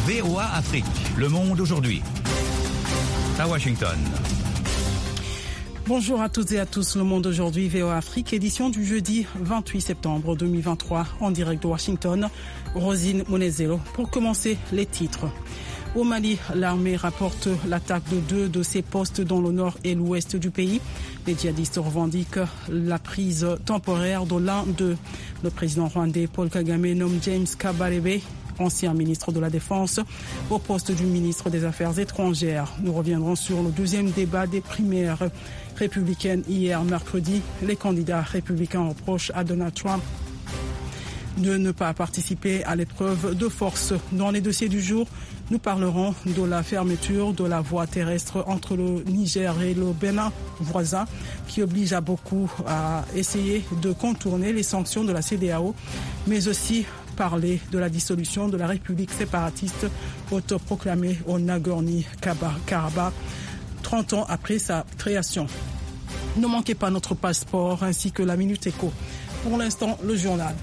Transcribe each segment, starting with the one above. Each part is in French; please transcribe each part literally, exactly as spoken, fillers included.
V O A Afrique, Le Monde aujourd'hui. À Washington. Bonjour à toutes et à tous, Le Monde aujourd'hui, V O A Afrique, édition du jeudi vingt-huit septembre deux mille vingt-trois, en direct de Washington. Rosine Monezelo. Pour commencer, les titres. Au Mali, l'armée rapporte l'attaque de deux de ses postes dans le nord et l'ouest du pays. Les djihadistes revendiquent la prise temporaire de l'un d'eux. Le président rwandais Paul Kagame nomme James Kabarebe, ancien ministre de la Défense, au poste du ministre des Affaires étrangères. Nous reviendrons sur le deuxième débat des primaires républicaines hier mercredi. Les candidats républicains reprochent à Donald Trump de ne pas participer à l'épreuve de force. Dans les dossiers du jour, nous parlerons de la fermeture de la voie terrestre entre le Niger et le Bénin voisin, qui oblige à beaucoup à essayer de contourner les sanctions de la C E D E A O, mais aussi parler de la dissolution de la République séparatiste autoproclamée au Nagorno-Karabakh, trente ans après sa création. Ne manquez pas notre passeport ainsi que la Minute Éco. Pour l'instant, le journal.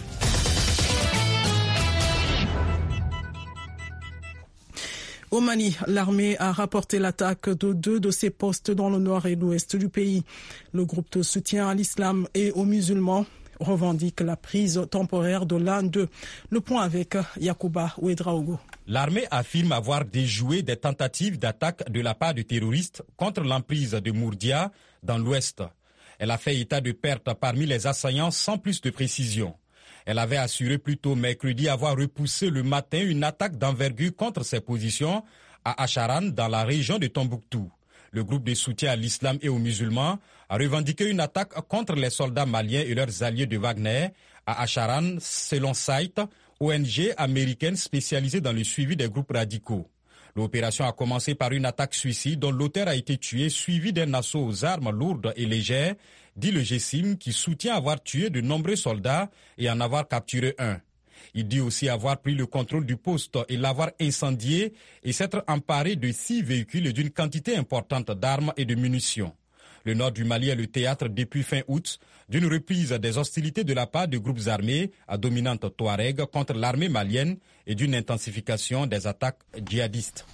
Au Mali, l'armée a rapporté l'attaque de deux de ses postes dans le nord et l'ouest du pays. Le groupe de soutien à l'islam et aux musulmans revendique la prise temporaire de l'un d'eux. Le point avec Yacouba Ouedraogo. L'armée affirme avoir déjoué des tentatives d'attaque de la part de terroristes contre l'emprise de Mourdia dans l'ouest. Elle a fait état de pertes parmi les assaillants sans plus de précision. Elle avait assuré plus tôt mercredi avoir repoussé le matin une attaque d'envergure contre ses positions à Acharan dans la région de Tombouctou. Le groupe de soutien à l'islam et aux musulmans a revendiqué une attaque contre les soldats maliens et leurs alliés de Wagner à Acharan, selon Site, O N G américaine spécialisée dans le suivi des groupes radicaux. L'opération a commencé par une attaque suicide dont l'auteur a été tué, suivi d'un assaut aux armes lourdes et légères, dit le G S I M, qui soutient avoir tué de nombreux soldats et en avoir capturé un. Il dit aussi avoir pris le contrôle du poste et l'avoir incendié et s'être emparé de six véhicules et d'une quantité importante d'armes et de munitions. Le nord du Mali est le théâtre depuis fin août d'une reprise des hostilités de la part de groupes armés à dominante Touareg contre l'armée malienne et d'une intensification des attaques djihadistes.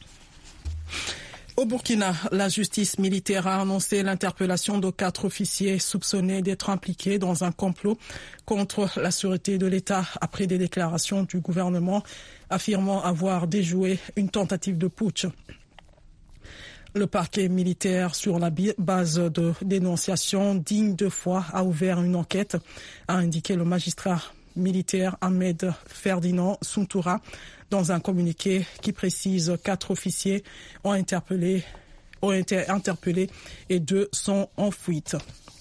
Au Burkina, la justice militaire a annoncé l'interpellation de quatre officiers soupçonnés d'être impliqués dans un complot contre la sûreté de l'État après des déclarations du gouvernement affirmant avoir déjoué une tentative de putsch. Le parquet militaire, sur la base de dénonciations dignes de foi, a ouvert une enquête, a indiqué le magistrat militaire Ahmed Ferdinand Suntoura dans un communiqué qui précise quatre officiers ont, interpellé, ont été interpellés et deux sont en fuite.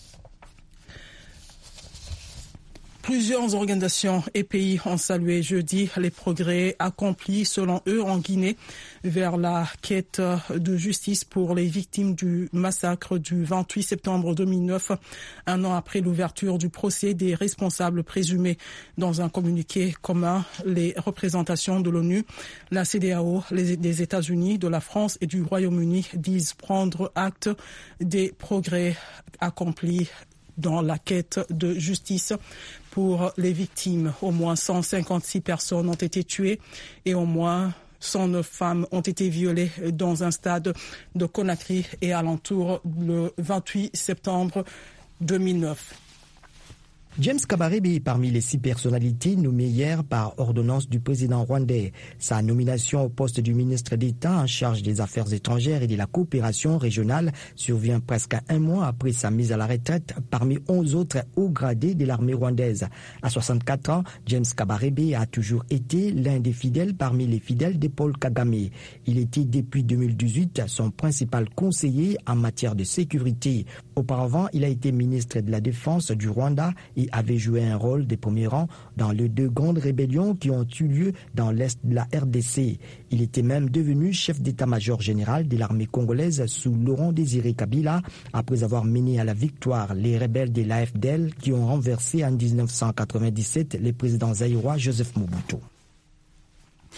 Plusieurs organisations et pays ont salué jeudi les progrès accomplis, selon eux, en Guinée, vers la quête de justice pour les victimes du massacre du vingt-huit septembre deux mille neuf, un an après l'ouverture du procès des responsables présumés. Dans un communiqué commun, les représentations de l'ONU, la C E D E A O, les, des États-Unis, de la France et du Royaume-Uni disent prendre acte des progrès accomplis dans la quête de justice pour les victimes. Au moins cent cinquante-six personnes ont été tuées et au moins cent neuf femmes ont été violées dans un stade de Conakry et alentour le vingt-huit septembre deux mille neuf. James Kabarebe est parmi les six personnalités nommées hier par ordonnance du président rwandais. Sa nomination au poste du ministre d'État en charge des Affaires étrangères et de la coopération régionale survient presque un mois après sa mise à la retraite parmi onze autres hauts gradés de l'armée rwandaise. À soixante-quatre ans, James Kabarebe a toujours été l'un des fidèles parmi les fidèles de Paul Kagame. Il était depuis deux mille dix-huit son principal conseiller en matière de sécurité. Auparavant, il a été ministre de la Défense du Rwanda et avait joué un rôle de premier rang dans les deux grandes rébellions qui ont eu lieu dans l'est de la R D C. Il était même devenu chef d'état-major général de l'armée congolaise sous Laurent Désiré Kabila après avoir mené à la victoire les rebelles de l'A F D L qui ont renversé en dix-neuf cent quatre-vingt-dix-sept le président zaïrois Joseph Mobutu.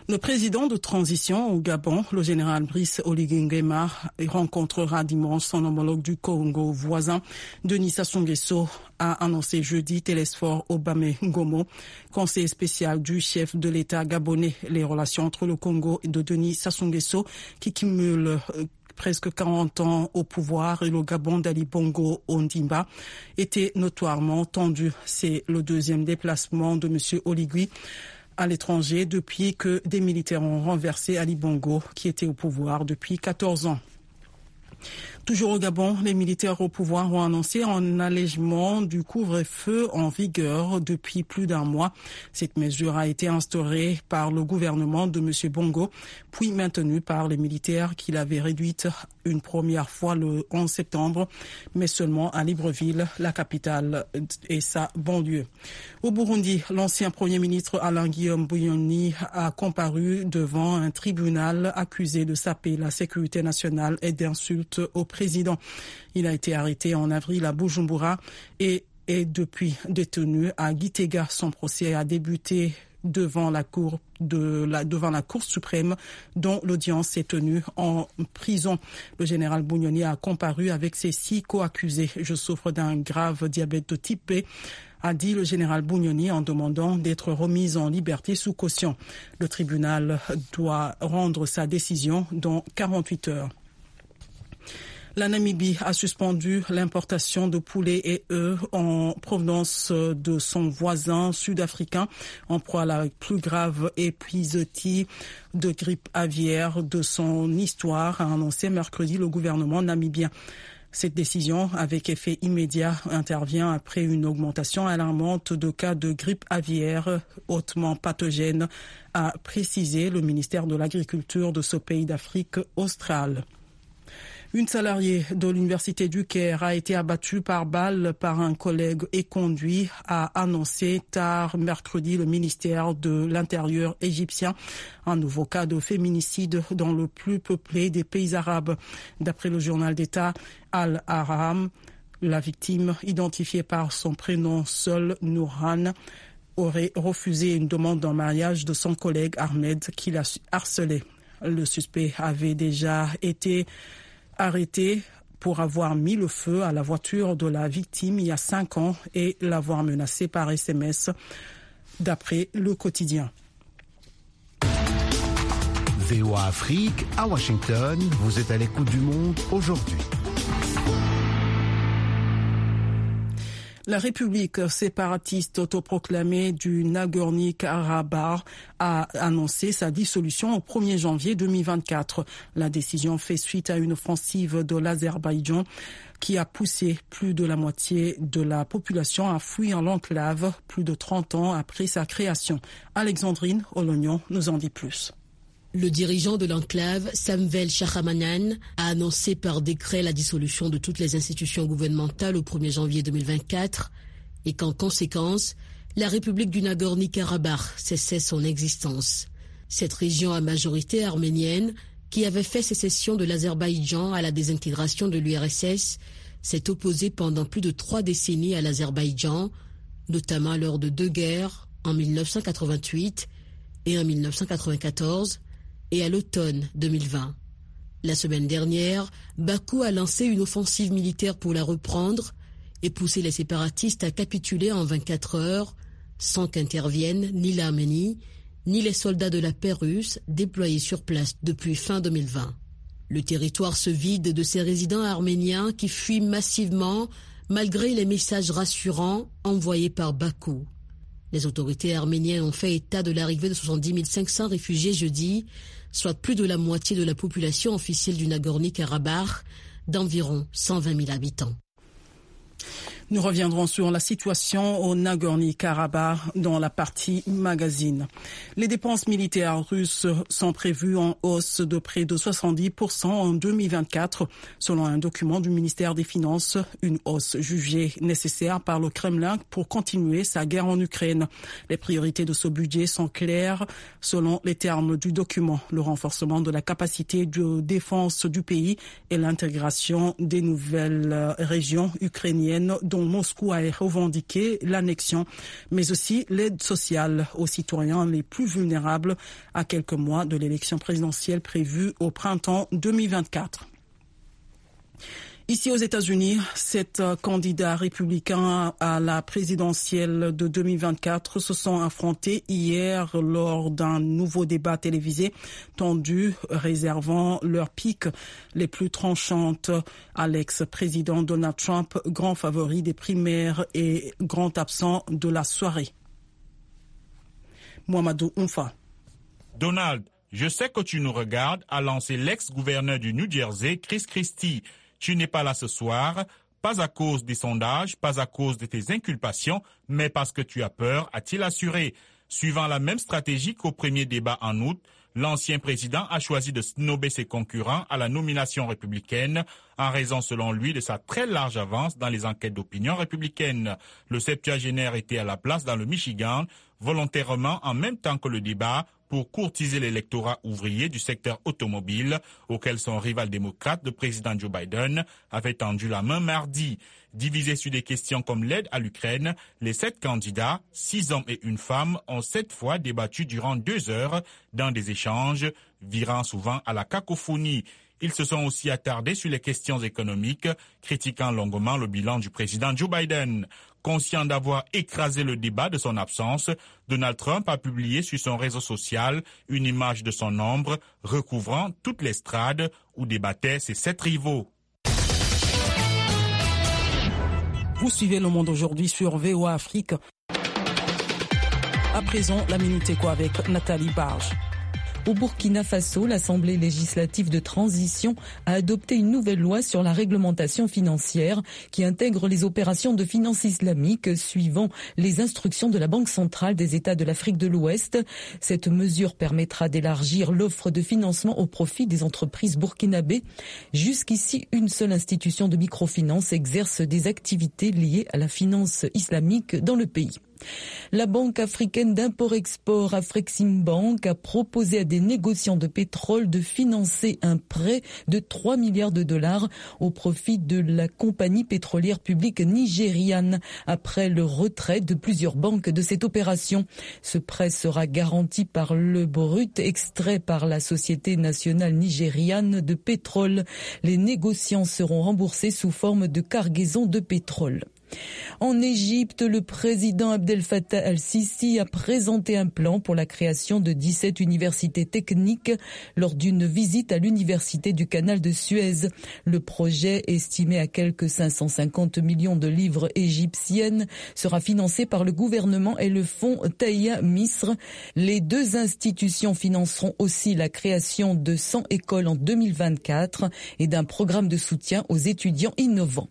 Le président de transition au Gabon, le général Brice Oligui Nguema, rencontrera dimanche son homologue du Congo voisin, Denis Sassou Nguesso, a annoncé jeudi Télésphore Obame Ngomo, conseiller spécial du chef de l'État gabonais. Les relations entre le Congo et de Denis Sassou Nguesso, qui cumule presque quarante ans au pouvoir, et le Gabon d'Ali Bongo Ondimba étaient notoirement tendues. C'est le deuxième déplacement de M. Oligui à l'étranger depuis que des militaires ont renversé Ali Bongo, qui était au pouvoir depuis quatorze ans. Toujours au Gabon, les militaires au pouvoir ont annoncé un allègement du couvre-feu en vigueur depuis plus d'un mois. Cette mesure a été instaurée par le gouvernement de M. Bongo, puis maintenue par les militaires qui l'avaient réduite une première fois le onze septembre, mais seulement à Libreville, la capitale et sa banlieue. Au Burundi, l'ancien Premier ministre Alain-Guillaume Bunyoni a comparu devant un tribunal accusé de saper la sécurité nationale et d'insultes au président. Il a été arrêté en avril à Bujumbura et est depuis détenu à Gitega. Son procès a débuté devant la cour de la devant la Cour suprême, dont l'audience s'est tenue en prison. Le général Bunyoni a comparu avec ses six co-accusés. Je souffre d'un grave diabète de type B, a dit le général Bunyoni en demandant d'être remis en liberté sous caution. Le tribunal doit rendre sa décision dans quarante-huit heures. La Namibie a suspendu l'importation de poulets et œufs en provenance de son voisin sud-africain en proie à la plus grave épizootie de grippe aviaire de son histoire, a annoncé mercredi le gouvernement namibien. Cette décision, avec effet immédiat, intervient après une augmentation alarmante de cas de grippe aviaire hautement pathogène, a précisé le ministère de l'Agriculture de ce pays d'Afrique australe. Une salariée de l'université du Caire a été abattue par balle par un collègue et conduit, a annoncé tard mercredi le ministère de l'Intérieur égyptien. Un nouveau cas de féminicide dans le plus peuplé des pays arabes. D'après le journal d'État Al-Ahram, la victime, identifiée par son prénom seul, Nourhan, aurait refusé une demande en mariage de son collègue Ahmed qui l'a harcelé. Le suspect avait déjà été arrêté pour avoir mis le feu à la voiture de la victime il y a cinq ans et l'avoir menacé par S M S, d'après le quotidien. V O A Afrique, à Washington, vous êtes à l'écoute du monde aujourd'hui. La République séparatiste autoproclamée du Nagorno-Karabakh a annoncé sa dissolution au premier janvier deux mille vingt-quatre. La décision fait suite à une offensive de l'Azerbaïdjan qui a poussé plus de la moitié de la population à fuir l'enclave plus de trente ans après sa création. Alexandrine Olognon nous en dit plus. Le dirigeant de l'enclave, Samvel Shahamanan, a annoncé par décret la dissolution de toutes les institutions gouvernementales au premier janvier deux mille vingt-quatre et qu'en conséquence, la République du Nagorno-Karabakh cessait son existence. Cette région à majorité arménienne, qui avait fait sécession de l'Azerbaïdjan à la désintégration de l'U R S S, s'est opposée pendant plus de trois décennies à l'Azerbaïdjan, notamment lors de deux guerres en mille neuf cent quatre-vingt-huit et en mille neuf cent quatre-vingt-quatorze, et à l'automne deux mille vingt. La semaine dernière, Bakou a lancé une offensive militaire pour la reprendre et pousser les séparatistes à capituler en vingt-quatre heures, sans qu'interviennent ni l'Arménie, ni les soldats de la paix russe déployés sur place depuis fin deux mille vingt. Le territoire se vide de ses résidents arméniens qui fuient massivement malgré les messages rassurants envoyés par Bakou. Les autorités arméniennes ont fait état de l'arrivée de soixante-dix mille cinq cents réfugiés jeudi, soit plus de la moitié de la population officielle du Nagorno-Karabakh, d'environ cent vingt mille habitants. Nous reviendrons sur la situation au Nagorno-Karabakh dans la partie magazine. Les dépenses militaires russes sont prévues en hausse de près de soixante-dix pour cent en deux mille vingt-quatre, selon un document du ministère des Finances, une hausse jugée nécessaire par le Kremlin pour continuer sa guerre en Ukraine. Les priorités de ce budget sont claires selon les termes du document, le renforcement de la capacité de défense du pays et l'intégration des nouvelles régions ukrainiennes dont dont Moscou a revendiqué l'annexion, mais aussi l'aide sociale aux citoyens les plus vulnérables à quelques mois de l'élection présidentielle prévue au printemps deux mille vingt-quatre. Ici aux États-Unis, sept candidats républicains à la présidentielle de deux mille vingt-quatre se sont affrontés hier lors d'un nouveau débat télévisé tendu, réservant leurs piques les plus tranchantes à l'ex-président Donald Trump, grand favori des primaires et grand absent de la soirée. Mohamedou Oumfa. Donald, je sais que tu nous regardes, a lancé l'ex-gouverneur du New Jersey, Chris Christie. Tu n'es pas là ce soir, pas à cause des sondages, pas à cause de tes inculpations, mais parce que tu as peur, a-t-il assuré. Suivant la même stratégie qu'au premier débat en août, l'ancien président a choisi de snober ses concurrents à la nomination républicaine en raison, selon lui, de sa très large avance dans les enquêtes d'opinion républicaines. Le septuagénaire était à la place dans le Michigan, volontairement en même temps que le débat, pour courtiser l'électorat ouvrier du secteur automobile, auquel son rival démocrate, le président Joe Biden, avait tendu la main mardi. Divisés sur des questions comme l'aide à l'Ukraine, les sept candidats, six hommes et une femme, ont sept fois débattu durant deux heures dans des échanges virant souvent à la cacophonie. Ils se sont aussi attardés sur les questions économiques, critiquant longuement le bilan du président Joe Biden. Conscient d'avoir écrasé le débat de son absence, Donald Trump a publié sur son réseau social une image de son ombre recouvrant toute l'estrade où débattaient ses sept rivaux. Vous suivez Le Monde aujourd'hui sur V O A Afrique. À présent, la Minute Éco avec Nathalie Barge. Au Burkina Faso, l'Assemblée législative de transition a adopté une nouvelle loi sur la réglementation financière qui intègre les opérations de finance islamique suivant les instructions de la Banque centrale des États de l'Afrique de l'Ouest. Cette mesure permettra d'élargir l'offre de financement au profit des entreprises burkinabées. Jusqu'ici, une seule institution de microfinance exerce des activités liées à la finance islamique dans le pays. La Banque africaine d'import-export Afreximbank a proposé à des négociants de pétrole de financer un prêt de trois milliards de dollars au profit de la compagnie pétrolière publique nigériane après le retrait de plusieurs banques de cette opération. Ce prêt sera garanti par le brut extrait par la Société nationale nigériane de pétrole. Les négociants seront remboursés sous forme de cargaison de pétrole. En Égypte, le président Abdel Fattah al-Sisi a présenté un plan pour la création de dix-sept universités techniques lors d'une visite à l'université du canal de Suez. Le projet, estimé à quelque cinq cent cinquante millions de livres égyptiennes, sera financé par le gouvernement et le fonds Taïa Misr. Les deux institutions financeront aussi la création de cent écoles en deux mille vingt-quatre et d'un programme de soutien aux étudiants innovants.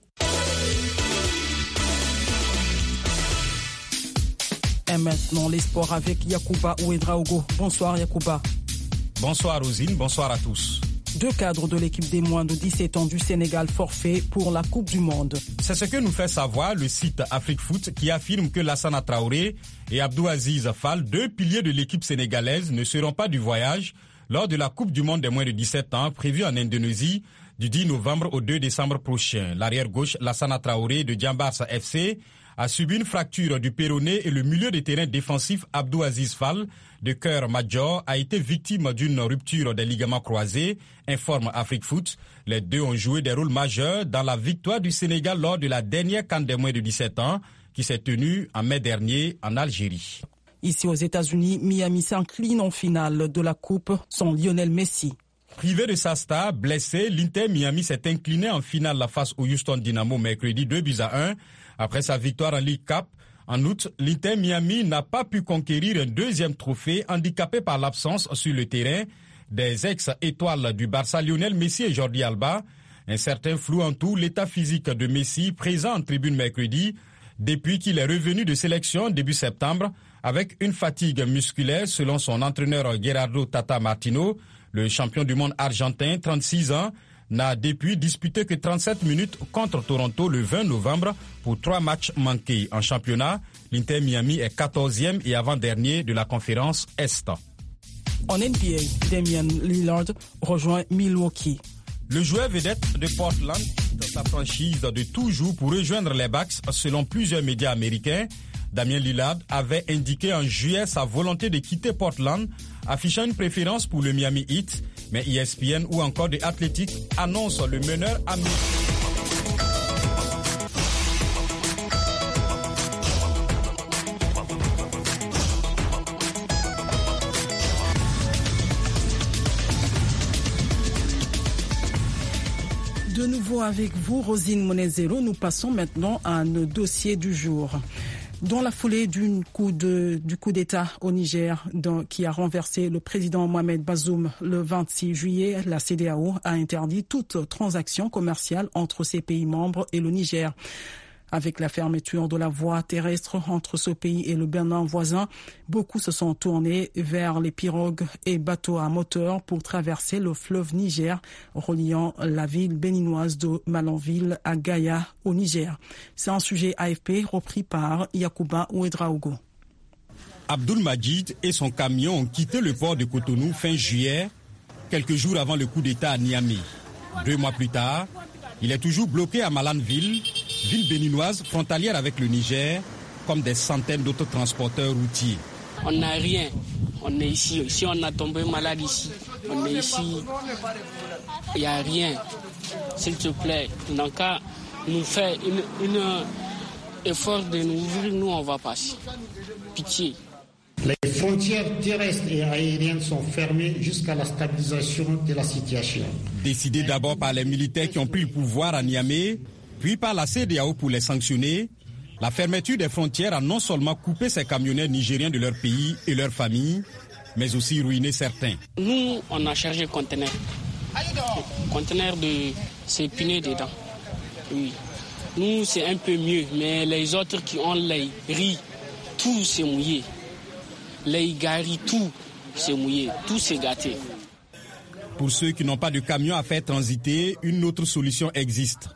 Et maintenant, les sports avec Yacouba Ouedraogo. Bonsoir Yacouba. Bonsoir Rosine, bonsoir à tous. Deux cadres de l'équipe des moins de dix-sept ans du Sénégal forfait pour la Coupe du Monde. C'est ce que nous fait savoir le site Afrique Foot qui affirme que Lassana Traoré et Abdou Aziz Fall, deux piliers de l'équipe sénégalaise, ne seront pas du voyage lors de la Coupe du Monde des moins de dix-sept ans prévue en Indonésie du dix novembre au deux décembre prochain. L'arrière-gauche Lassana Traoré de Djambarsa F C a subi une fracture du péroné et le milieu de terrain défensif Abdou Aziz Fall de Cœur Major a été victime d'une rupture des ligaments croisés, informe Afrique Foot. Les deux ont joué des rôles majeurs dans la victoire du Sénégal lors de la dernière C A N des moins de dix-sept ans qui s'est tenue en mai dernier en Algérie. Ici aux États-Unis, Miami s'incline en finale de la Coupe sans Lionel Messi. Privé de sa star, blessé, l'Inter Miami s'est incliné en finale face au Houston Dynamo mercredi deux buts à un. Après sa victoire en League Cup, en août, l'Inter Miami n'a pas pu conquérir un deuxième trophée, handicapé par l'absence sur le terrain des ex-étoiles du Barça Lionel Messi et Jordi Alba. Un certain flou entoure l'état physique de Messi, présent en tribune mercredi, depuis qu'il est revenu de sélection début septembre, avec une fatigue musculaire selon son entraîneur Gerardo Tata Martino. Le champion du monde argentin, trente-six ans, n'a depuis disputé que trente-sept minutes contre Toronto le vingt novembre pour trois matchs manqués. En championnat, l'Inter Miami est quatorzième et avant-dernier de la conférence Est. En N B A, Damian Lillard rejoint Milwaukee. Le joueur vedette de Portland quitte sa franchise de toujours pour rejoindre les Bucks, selon plusieurs médias américains. Damien Lillard avait indiqué en juillet sa volonté de quitter Portland, affichant une préférence pour le Miami Heat, mais E S P N ou encore The Athletic annoncent le meneur américain. De nouveau avec vous, Rosine Monezero, nous passons maintenant à nos dossiers du jour. Dans la foulée d'une coup de, du coup d'État au Niger dans, qui a renversé le président Mohamed Bazoum le vingt-six juillet, la C E D E A O a interdit toute transaction commerciale entre ses pays membres et le Niger. Avec la fermeture de la voie terrestre entre ce pays et le Bénin voisin, beaucoup se sont tournés vers les pirogues et bateaux à moteur pour traverser le fleuve Niger, reliant la ville béninoise de Malanville à Gaïa au Niger. C'est un sujet A F P repris par Yacouba Ouedraogo. Abdul Majid et son camion ont quitté le port de Cotonou fin juillet, quelques jours avant le coup d'État à Niamey. Deux mois plus tard, il est toujours bloqué à Malanville, ville béninoise frontalière avec le Niger, comme des centaines d'autres transporteurs routiers. On n'a rien. On est ici. Si on a tombé malade ici, on est ici. Il n'y a rien. S'il te plaît, dans le cas, nous fait une, une effort de nous ouvrir, nous on va passer. Pitié. Les frontières terrestres et aériennes sont fermées jusqu'à la stabilisation de la situation. Décidé d'abord par les militaires qui ont pris le pouvoir à Niamey, puis par la C E D E A O pour les sanctionner, la fermeture des frontières a non seulement coupé ces camionneurs nigériens de leur pays et leurs familles, mais aussi ruiné certains. Nous, on a chargé conteneur. Conteneur de ces pneus dedans. Oui. Nous, c'est un peu mieux, mais les autres qui ont les riz, tout s'est mouillé. Les garis, tout s'est mouillé, tout s'est gâté. Pour ceux qui n'ont pas de camion à faire transiter, une autre solution existe.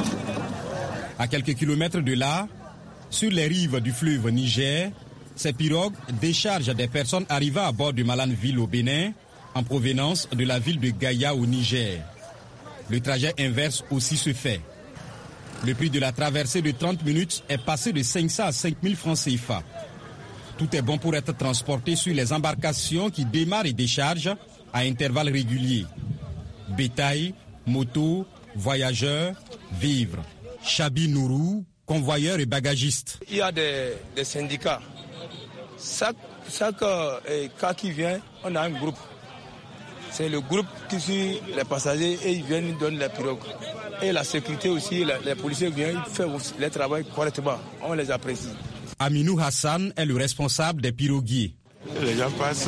À quelques kilomètres de là, sur les rives du fleuve Niger, ces pirogues déchargent des personnes arrivant à bord de Malanville au Bénin, en provenance de la ville de Gaïa au Niger. Le trajet inverse aussi se fait. Le prix de la traversée de trente minutes est passé de cinq cents à cinq mille francs C F A. Tout est bon pour être transporté sur les embarcations qui démarrent et déchargent à intervalles réguliers. Bétail, motos, voyageurs, vivres. Chabi Nourou, convoyeur et bagagiste. Il y a des, des syndicats. Chaque, chaque euh, cas qui vient, on a un groupe. C'est le groupe qui suit les passagers et ils viennent, ils donnent les pirogues. Et la sécurité aussi, la, les policiers viennent, ils font le travail correctement. On les apprécie. Aminou Hassan est le responsable des piroguiers. Les gens passent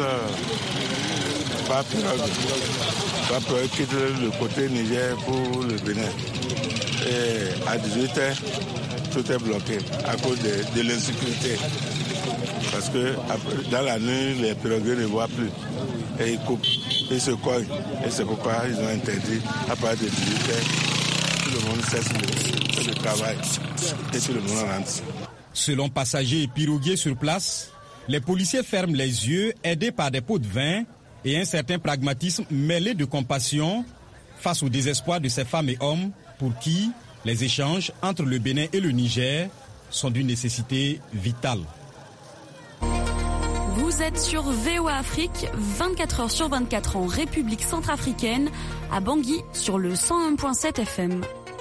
par pirogue, par pirogue, quittent le côté Niger pour le Bénin. Et à dix-huit heures, tout est bloqué à cause de, de l'insécurité. Parce que après, dans la nuit, les piroguiers ne voient plus. Et ils coupent, ils se cognent. Et c'est pourquoi ils ont interdit, à partir de dix-huit heures, tout le monde cesse le, le travail. Et tout le monde rentre. Selon passagers et piroguiers sur place, les policiers ferment les yeux, aidés par des pots de vin et un certain pragmatisme mêlé de compassion face au désespoir de ces femmes et hommes pour qui les échanges entre le Bénin et le Niger sont d'une nécessité vitale. Vous êtes sur V O A Afrique, vingt-quatre heures sur vingt-quatre en République centrafricaine, à Bangui sur le cent un virgule sept F M.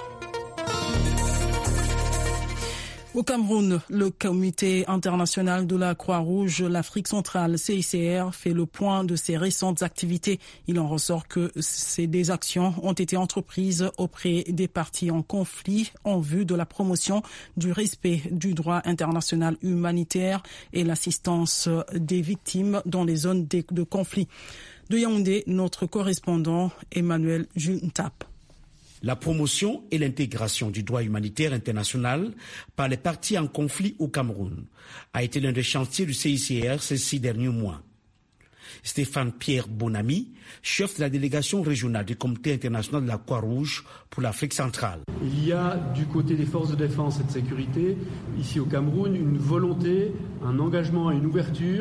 Au Cameroun, le Comité international de la Croix-Rouge, l'Afrique centrale, C I C R, fait le point de ses récentes activités. Il en ressort que ces des actions ont été entreprises auprès des parties en conflit en vue de la promotion du respect du droit international humanitaire et l'assistance des victimes dans les zones de, de conflit. De Yaoundé, notre correspondant Emmanuel Juntap. La promotion et l'intégration du droit humanitaire international par les parties en conflit au Cameroun a été l'un des chantiers du C I C R ces six derniers mois. Stéphane Pierre Bonamy, chef de la délégation régionale du Comité international de la Croix-Rouge pour l'Afrique centrale. Il y a du côté des forces de défense et de sécurité, ici au Cameroun, une volonté, un engagement et une ouverture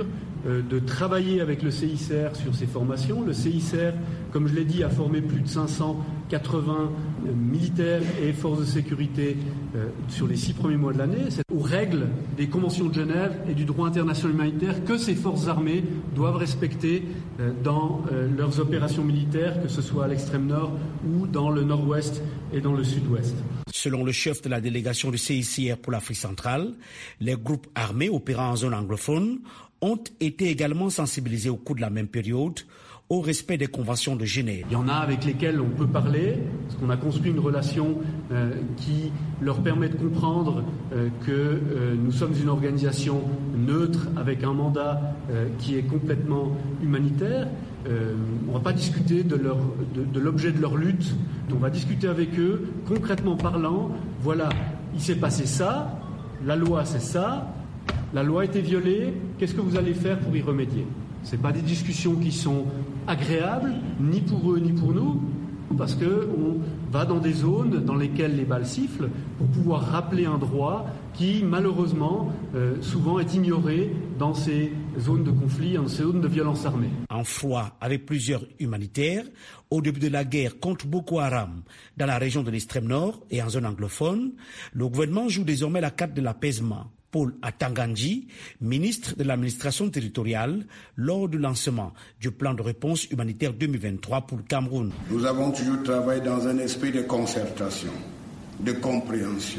euh, de travailler avec le C I C R sur ces formations. Le C I C R, comme je l'ai dit, a formé plus de cinq cent quatre-vingts euh, militaires et forces de sécurité euh, sur les six premiers mois de l'année. C'est aux règles des conventions de Genève et du droit international humanitaire que ces forces armées doivent respecter euh, dans euh, leurs opérations militaires, que ce soit à l'extrême nord ou dans le nord-ouest et dans le sud-ouest. Selon le chef de la délégation du C I C R pour l'Afrique centrale, les groupes armés opérant en zone anglophone ont été également sensibilisés au cours de la même période au respect des conventions de Genève. Il y en a avec lesquels on peut parler, parce qu'on a construit une relation euh, qui leur permet de comprendre euh, que euh, nous sommes une organisation neutre avec un mandat euh, qui est complètement humanitaire. Euh, on ne va pas discuter de, leur, de, de l'objet de leur lutte, on va discuter avec eux, concrètement parlant, voilà, il s'est passé ça, la loi c'est ça, la loi a été violée, qu'est-ce que vous allez faire pour y remédier ? Ce ne sont pas des discussions qui sont agréables, ni pour eux ni pour nous, parce qu'on va dans des zones dans lesquelles les balles sifflent pour pouvoir rappeler un droit qui, malheureusement, euh, souvent est ignoré dans ces zones de conflit, dans ces zones de violence armée. En froid avec plusieurs humanitaires, au début de la guerre contre Boko Haram dans la région de l'extrême nord et en zone anglophone, le gouvernement joue désormais la carte de l'apaisement. Paul Atangandji, ministre de l'administration territoriale, lors du lancement du plan de réponse humanitaire deux mille vingt-trois pour le Cameroun. Nous avons toujours travaillé dans un esprit de concertation, de compréhension,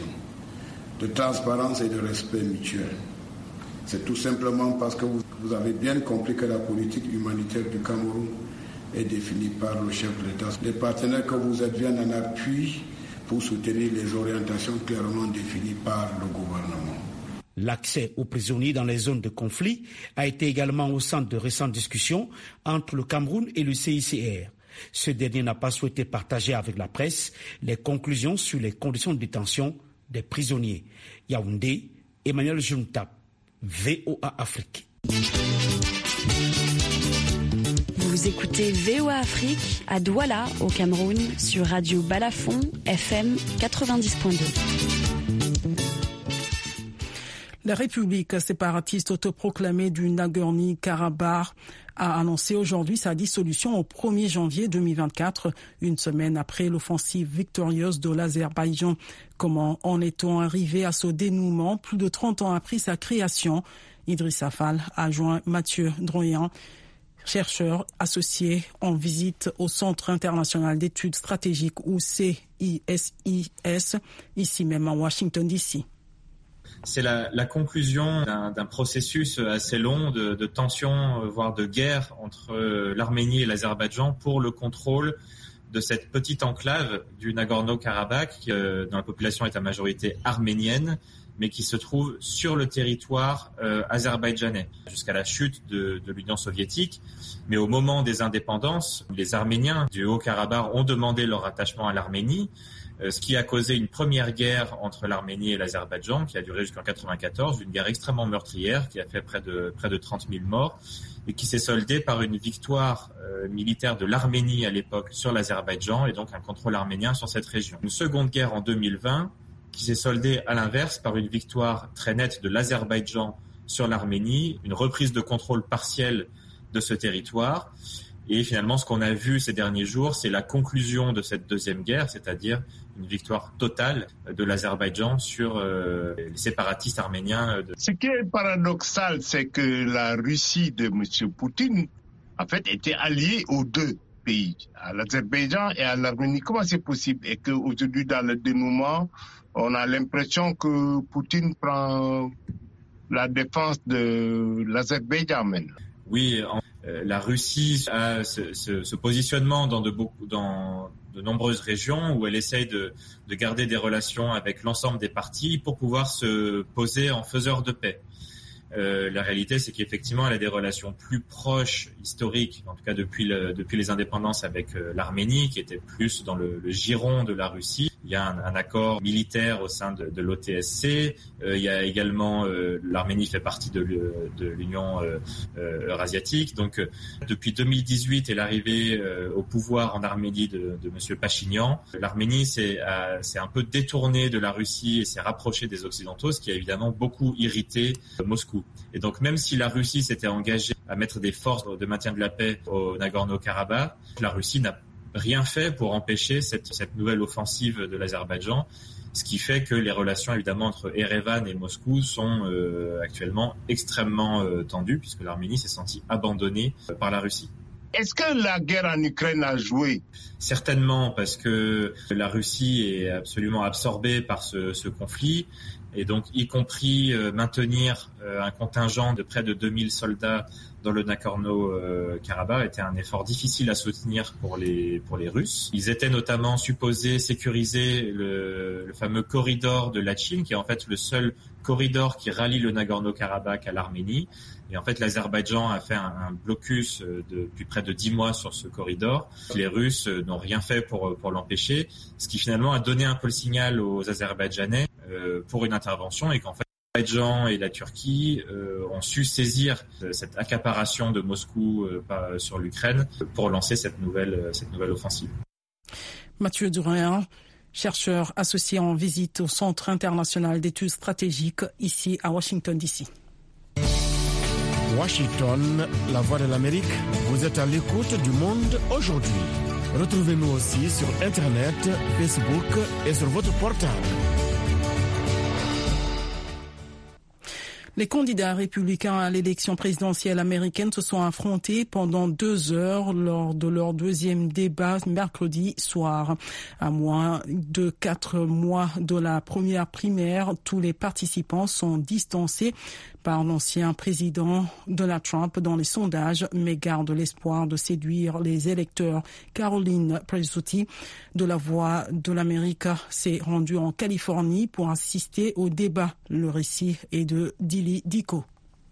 de transparence et de respect mutuel. C'est tout simplement parce que vous avez bien compris que la politique humanitaire du Cameroun est définie par le chef de l'État. Les partenaires que vous êtes viennent en appui pour soutenir les orientations clairement définies par le gouvernement. L'accès aux prisonniers dans les zones de conflit a été également au centre de récentes discussions entre le Cameroun et le C I C R. Ce dernier n'a pas souhaité partager avec la presse les conclusions sur les conditions de détention des prisonniers. Yaoundé, Emmanuel Juntap, V O A Afrique. Vous écoutez V O A Afrique à Douala, au Cameroun, sur Radio Balafon, F M quatre-vingt-dix point deux. La République séparatiste autoproclamée du Nagorno-Karabakh a annoncé aujourd'hui sa dissolution au premier janvier deux mille vingt-quatre, une semaine après l'offensive victorieuse de l'Azerbaïdjan. Comment en est-on arrivé à ce dénouement plus de trente ans après sa création? Idrissa Fall a joint Mathieu Droyan, chercheur associé en visite au Centre international d'études stratégiques ou C I S I S, ici même à Washington D C. C'est la, la conclusion d'un, d'un processus assez long de, de tensions, voire de guerre entre l'Arménie et l'Azerbaïdjan pour le contrôle de cette petite enclave du Nagorno-Karabakh, qui, euh, dont la population est à majorité arménienne, mais qui se trouve sur le territoire euh, azerbaïdjanais, jusqu'à la chute de, de l'Union soviétique. Mais au moment des indépendances, les Arméniens du Haut-Karabakh ont demandé leur rattachement à l'Arménie, ce qui a causé une première guerre entre l'Arménie et l'Azerbaïdjan qui a duré jusqu'en quatre-vingt-quatorze, une guerre extrêmement meurtrière qui a fait près de près de trente mille morts et qui s'est soldée par une victoire euh, militaire de l'Arménie à l'époque sur l'Azerbaïdjan et donc un contrôle arménien sur cette région. Une seconde guerre en deux mille vingt qui s'est soldée à l'inverse par une victoire très nette de l'Azerbaïdjan sur l'Arménie, une reprise de contrôle partielle de ce territoire. Et finalement, ce qu'on a vu ces derniers jours, c'est la conclusion de cette deuxième guerre, c'est-à-dire une victoire totale de l'Azerbaïdjan sur euh, les séparatistes arméniens. De... Ce qui est paradoxal, c'est que la Russie de M. Poutine, en fait, était alliée aux deux pays, à l'Azerbaïdjan et à l'Arménie. Comment c'est possible? Et qu'aujourd'hui, dans le dénouement, on a l'impression que Poutine prend la défense de l'Azerbaïdjan maintenant. Oui, en... La Russie a ce, ce, ce positionnement dans de, beaucoup, dans de nombreuses régions où elle essaye de, de garder des relations avec l'ensemble des parties pour pouvoir se poser en faiseur de paix. Euh, la réalité, c'est qu'effectivement, elle a des relations plus proches, historiques, en tout cas depuis, le, depuis les indépendances avec euh, l'Arménie, qui était plus dans le, le giron de la Russie. Il y a un, un accord militaire au sein de, de l'O T S C. Euh, il y a également euh, l'Arménie fait partie de, de l'Union euh, euh, eurasiatique. Donc euh, depuis deux mille dix-huit et l'arrivée euh, au pouvoir en Arménie de, de Monsieur Pachinian, l'Arménie s'est, a, s'est un peu détournée de la Russie et s'est rapprochée des Occidentaux, ce qui a évidemment beaucoup irrité euh, Moscou. Et donc même si la Russie s'était engagée à mettre des forces de maintien de la paix au Nagorno-Karabakh, la Russie n'a rien fait pour empêcher cette, cette nouvelle offensive de l'Azerbaïdjan, ce qui fait que les relations évidemment entre Erevan et Moscou sont euh, actuellement extrêmement euh, tendues, puisque l'Arménie s'est sentie abandonnée euh, par la Russie. Est-ce que la guerre en Ukraine a joué? Certainement, parce que la Russie est absolument absorbée par ce, ce conflit, et donc y compris euh, maintenir euh, un contingent de près de deux mille soldats dans le Nagorno-Karabakh était un effort difficile à soutenir pour les pour les Russes. Ils étaient notamment supposés sécuriser le, le fameux corridor de Lachin, qui est en fait le seul corridor qui rallie le Nagorno-Karabakh à l'Arménie. Et en fait, l'Azerbaïdjan a fait un, un blocus de, depuis près de dix mois sur ce corridor. Les Russes n'ont rien fait pour pour l'empêcher, ce qui finalement a donné un peu le signal aux Azerbaïdjanais euh, pour une intervention, et qu'en fait l'Azerbaïdjan et la Turquie euh, ont su saisir cette accaparation de Moscou euh, sur l'Ukraine pour lancer cette nouvelle cette nouvelle offensive. Mathieu Durin, chercheur associé en visite au Centre international d'études stratégiques ici à Washington D C. Washington, la voix de l'Amérique, vous êtes à l'écoute du monde aujourd'hui. Retrouvez-nous aussi sur Internet, Facebook et sur votre portable. Les candidats républicains à l'élection présidentielle américaine se sont affrontés pendant deux heures lors de leur deuxième débat mercredi soir. À moins de quatre mois de la première primaire, tous les participants sont distancés par l'ancien président Donald Trump dans les sondages, mais garde l'espoir de séduire les électeurs. Caroline Presutti de La Voix de l'Amérique s'est rendue en Californie pour assister au débat. Le récit est de Dili Dico.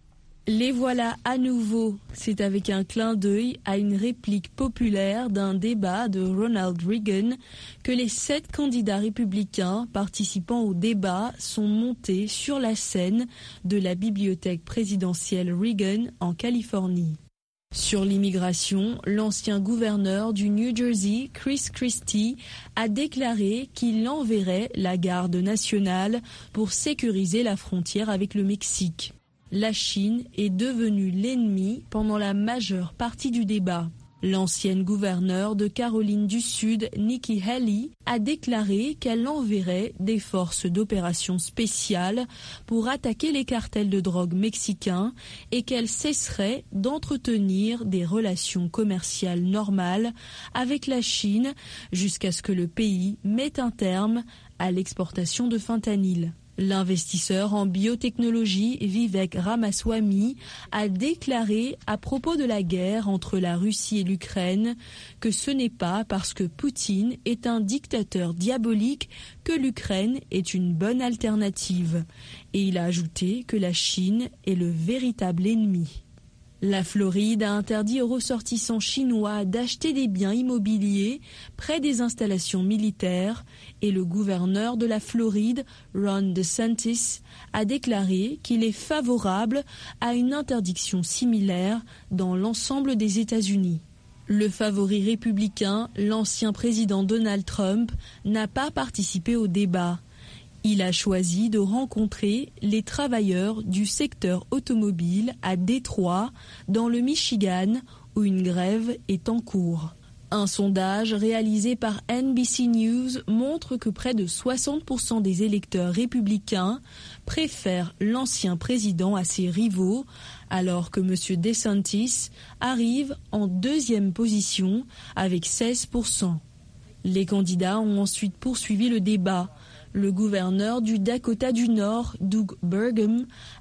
Les voilà à nouveau. C'est avec un clin d'œil à une réplique populaire d'un débat de Ronald Reagan que les sept candidats républicains participant au débat sont montés sur la scène de la bibliothèque présidentielle Reagan en Californie. Sur l'immigration, l'ancien gouverneur du New Jersey, Chris Christie, a déclaré qu'il enverrait la garde nationale pour sécuriser la frontière avec le Mexique. La Chine est devenue l'ennemi pendant la majeure partie du débat. L'ancienne gouverneure de Caroline du Sud, Nikki Haley, a déclaré qu'elle enverrait des forces d'opération spéciales pour attaquer les cartels de drogue mexicains et qu'elle cesserait d'entretenir des relations commerciales normales avec la Chine jusqu'à ce que le pays mette un terme à l'exportation de fentanyl. L'investisseur en biotechnologie Vivek Ramaswamy a déclaré à propos de la guerre entre la Russie et l'Ukraine que ce n'est pas parce que Poutine est un dictateur diabolique que l'Ukraine est une bonne alternative. Et il a ajouté que la Chine est le véritable ennemi. La Floride a interdit aux ressortissants chinois d'acheter des biens immobiliers près des installations militaires et le gouverneur de la Floride, Ron DeSantis, a déclaré qu'il est favorable à une interdiction similaire dans l'ensemble des États-Unis. Le favori républicain, l'ancien président Donald Trump, n'a pas participé au débat. Il a choisi de rencontrer les travailleurs du secteur automobile à Détroit, dans le Michigan, où une grève est en cours. Un sondage réalisé par N B C News montre que près de soixante pour cent des électeurs républicains préfèrent l'ancien président à ses rivaux, alors que M. DeSantis arrive en deuxième position avec seize pour cent. Les candidats ont ensuite poursuivi le débat. Le gouverneur du Dakota du Nord, Doug Burgum,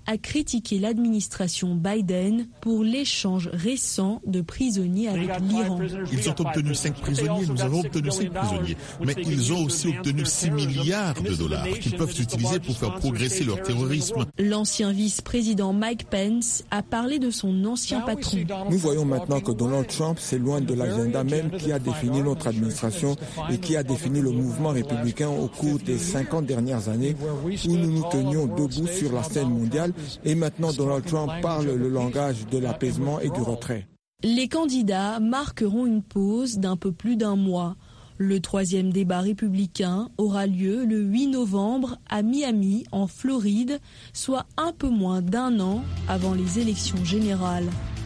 a critiqué l'administration Biden pour l'échange récent de prisonniers avec l'Iran. Ils ont obtenu cinq prisonniers, nous avons obtenu cinq prisonniers. Mais ils ont aussi obtenu six milliards de dollars qu'ils peuvent utiliser pour faire progresser leur terrorisme. L'ancien vice-président Mike Pence a parlé de son ancien patron. Nous voyons maintenant que Donald Trump s'éloigne de l'agenda même qui a défini notre administration et qui a défini le mouvement républicain au cours des cinquante dernières années où nous nous tenions debout sur la scène mondiale. Et maintenant, Donald Trump parle le langage de l'apaisement et du retrait. Les candidats marqueront une pause d'un peu plus d'un mois. Le troisième débat républicain aura lieu le huit novembre à Miami, en Floride, soit un peu moins d'un an avant les élections générales.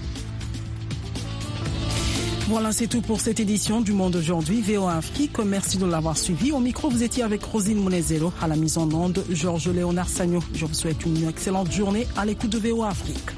Voilà, c'est tout pour cette édition du Monde aujourd'hui. V O A Afrique, merci de l'avoir suivi. Au micro, vous étiez avec Rosine Monezero, à la mise en onde, Georges Léonard Sagno. Je vous souhaite une excellente journée à l'écoute de V O A Afrique.